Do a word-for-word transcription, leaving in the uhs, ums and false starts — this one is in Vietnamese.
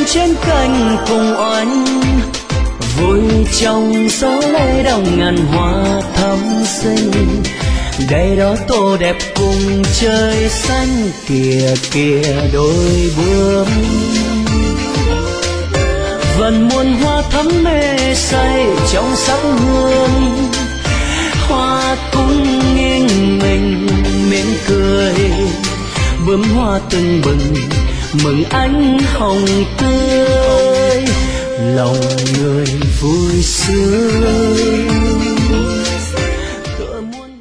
trên cành cùng oanh, vui trong gió lay đồng ngàn hoa thắm xinh. Đây đó tô đẹp cùng trời xanh, kìa kìa đôi bướm. Vần muôn hoa thắm mê say trong sắc hương, hoa cũng nghiêng mình mỉm cười. Bướm hoa tưng bừng mừng ánh hồng tươi, lòng người vui sướng.